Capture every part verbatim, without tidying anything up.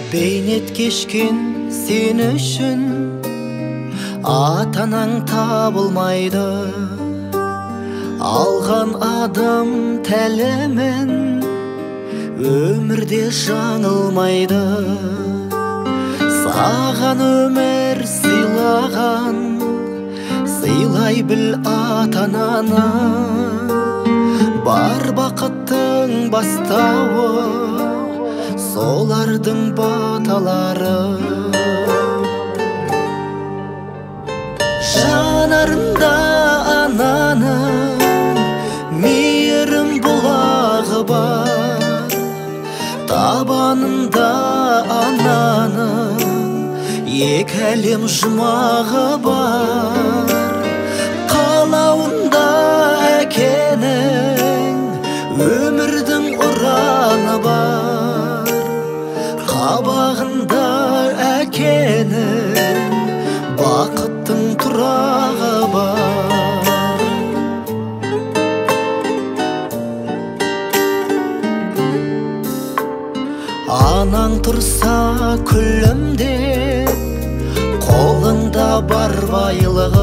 бейнет кешкен сен үшін ата-анаң табылмайды. Алған адам тәлімін өмірде жаңылмайды. Саған өмір сыйлаған, сыйлай біл ата-ананы. Бар бақыттың бастауы солардың баталары. Жанарында ананың мейірім бұлағы бар, табанында ананың екі әлем жұмағы бар. Қалауында әкенің өмірдің ұраны бар, қабағында әкенің бақыттың тұрағы бар. Анаң тұрса күлімдеп, қолыңда бар байлығы.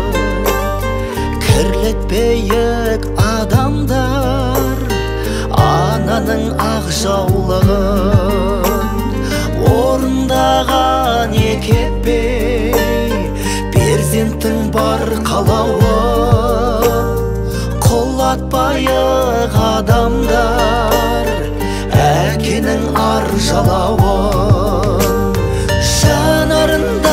Кірлетпейік адамдар ананың ақ жаулығын. Орындаған екеппей перзенттің бар қалауын. Құлатпайық адамдар әкенің ар жалауын. Жанарында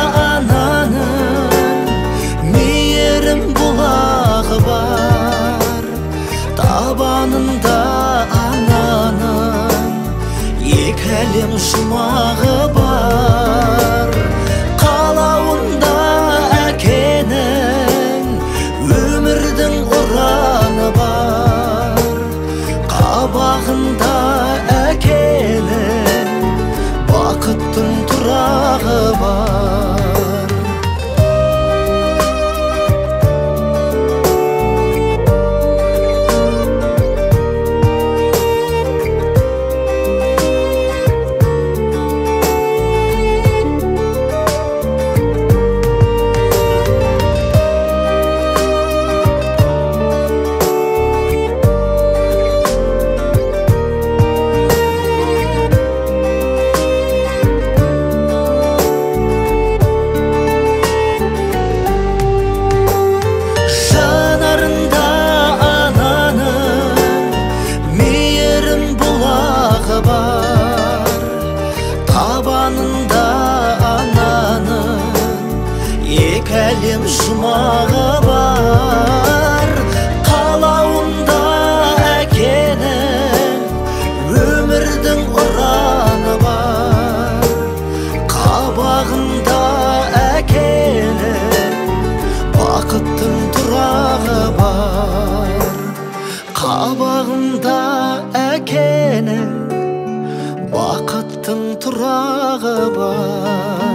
ананың мейірім бұлағы бар, табанында ананың екі әлем жұмағы бар. Қалауында әкенің өмірдің ұраны бар, қабағында әкенің бақыттың тұрағы бар. Табанында ананың екі әлем жұмағы бар. Қалауында әкенің өмірдің ұраны бар, қабағында әкенің бақыттың тұрағы бар. Қабағында әкенің бақыттың тұрағы бар.